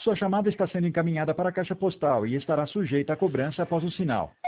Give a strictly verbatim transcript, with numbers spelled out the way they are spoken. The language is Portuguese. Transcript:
Sua chamada está sendo encaminhada para a caixa postal e estará sujeita a cobrança após o sinal.